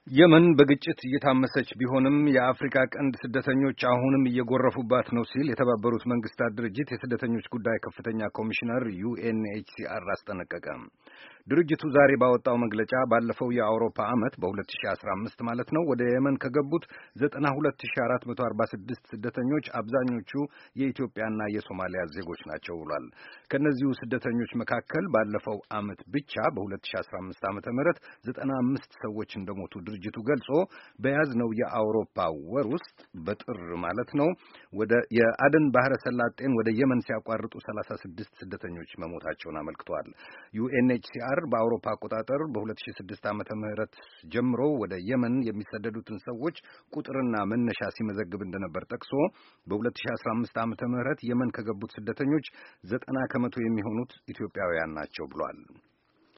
የመን በግጭት እየታመሰች ቢሆንም የአፍሪካ ቀንድ ስደተኞች አሁንም እየጎረፉባት ነው ሲል የተባበሩት መንግስታት ድርጅት የስደተኞች ጉዳይ ከፍተኛ ኮሚሽነር ዩኤንኤችሲአር አስጠነቀቀ። ድርጅቱ ዛሬ ባወጣው መግለጫ ባለፈው የአውሮፓ ዓመት በ2015 ማለት ነው ወደ የመን ከገቡት 92446 ስደተኞች አብዛኞቹ የኢትዮጵያና የሶማሊያ ዜጎች ናቸው ብሏል። ከነዚሁ ስደተኞች መካከል ባለፈው ዓመት ብቻ በ2015 ዓመተ ምህረት 95 ሰዎች እንደሞቱ ድርጅቱ ገልጾ በያዝነው የአውሮፓ ወር ውስጥ በጥር ማለት ነው ወደ የአደን ባህረ ሰላጤን ወደ የመን ሲያቋርጡ 36 ስደተኞች መሞታቸውን አመልክቷል። ዩኤንኤችሲአር በአውሮፓ አቆጣጠር በ2006 ዓመተ ምህረት ጀምሮ ወደ የመን የሚሰደዱትን ሰዎች ቁጥርና መነሻ ሲመዘግብ እንደነበር ጠቅሶ በ2015 ዓመተ ምህረት የመን ከገቡት ስደተኞች 90 ከመቶ የሚሆኑት ኢትዮጵያውያን ናቸው ብሏል።